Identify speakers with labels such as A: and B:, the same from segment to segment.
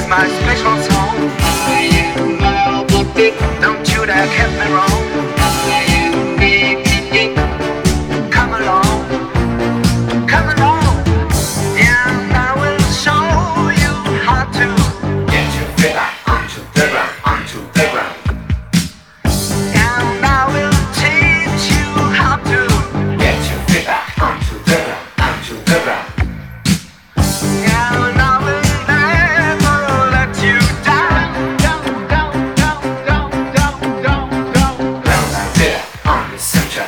A: my special song. Don't you dare get me wrong. Come along, come along, and I will show you how to
B: get your feet back onto the ground, onto the ground.
A: And I will teach you how to
B: get your feet back onto the ground, onto the ground.
A: And I will never let you down, down, down, down, down, down, down, down.
B: Bounce there on the center.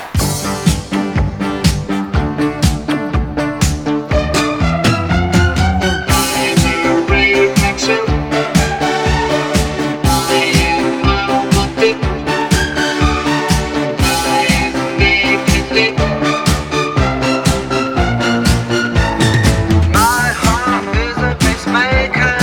A: My heart is a pacemaker.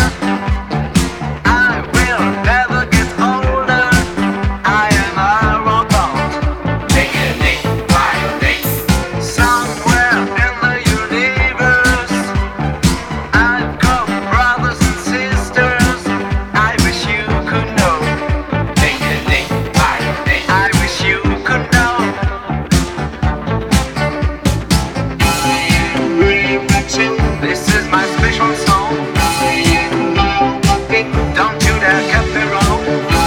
A: I will never get older. I am a robot.
B: Take a name, violate.
A: Somewhere in the universe, I've got brothers and sisters. I wish you could know.
B: Take a name, violate.
A: I wish you could know. This is my special song. Don't you dare get me wrong.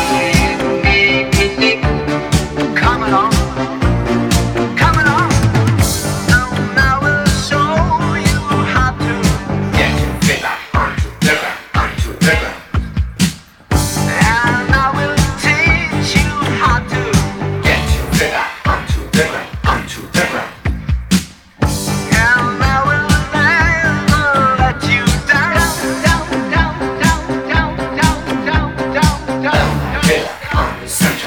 A: Come along, come along, and I will show you how to.
B: Get your feet back onto the ground, onto the ground.
A: And I will teach you how to.
B: Get your feet back onto the ground, onto the ground.
A: And I will never let you down, down, down, down, down, down, down, down, down.
B: Feet back on the center.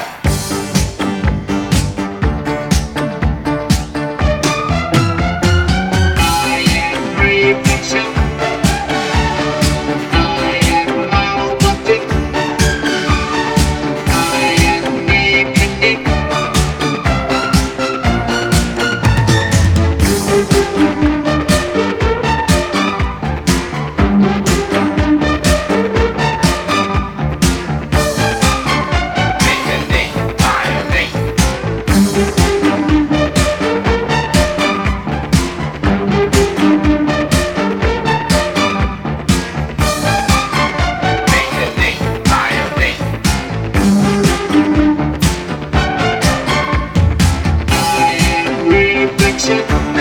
B: Take a name, violate. Take a name, violate.
A: Reflection.